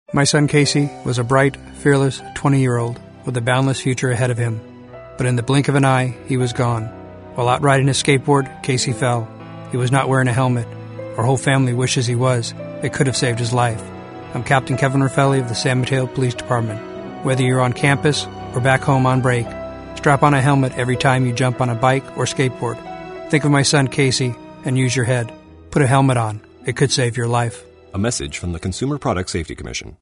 My son Casey was a bright, fearless 20-year-old with a boundless future ahead of him. But in the blink of an eye, he was gone. While out riding his skateboard, Casey fell. He was not wearing a helmet. Our whole family wishes he was. It could have saved his life. I'm Captain Kevin Raffelli of the San Mateo Police Department. Whether you're on campus or back home on break, strap on a helmet every time you jump on a bike or skateboard. Think of my son Casey and use your head. Put a helmet on. It could save your life. A message from the Consumer Product Safety Commission.